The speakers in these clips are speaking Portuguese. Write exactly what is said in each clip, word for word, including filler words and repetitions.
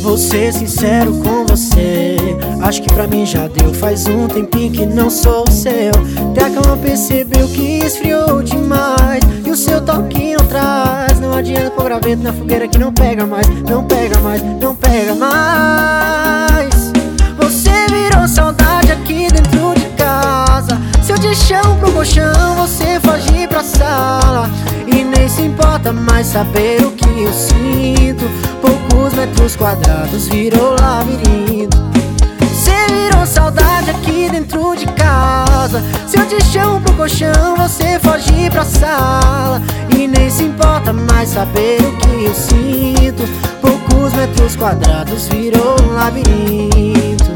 Vou ser sincero com você, acho que pra mim já deu. Faz um tempinho que não sou seu. Até a cama percebeu que esfriou demais e o seu toque não traz. Não adianta pôr graveto na fogueira que não pega mais. Não pega mais, não pega mais. Você virou saudade aqui dentro de casa. Se eu te chamo pro colchão, você foge pra sala. E nem se importa mais saber o que eu sinto. Poucos metros quadrados virou labirinto. Você virou saudade aqui dentro de casa. Se eu te chamo pro colchão, você foge pra sala. E nem se importa mais saber o que eu sinto. Poucos metros quadrados virou um labirinto.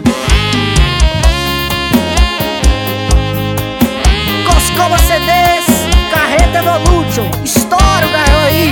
Coscoba C Ds, Carreta Evolution, estoura o garrão aí.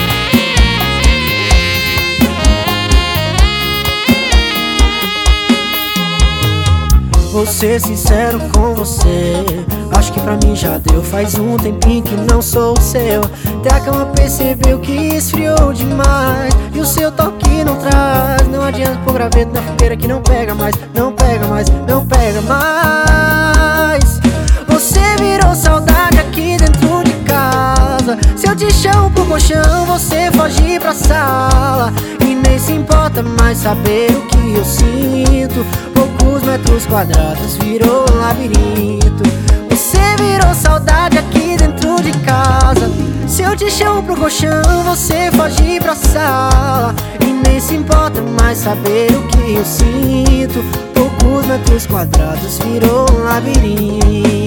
Vou ser sincero com você, acho que pra mim já deu. Faz um tempinho que não sou seu. Até a cama percebeu que esfriou demais e o seu toque não traz. Não adianta pôr graveto na fogueira que não pega mais. Não pega mais, não pega mais. Você virou saudade aqui dentro de casa. Se eu te chamo pro colchão, você foge pra sala. E nem se importa mais saber o que eu sinto. Poucos metros quadrados virou um labirinto. Você virou saudade aqui dentro de casa. Se eu te chamo pro colchão, você foge pra sala. E nem se importa mais saber o que eu sinto. Poucos metros quadrados virou um labirinto.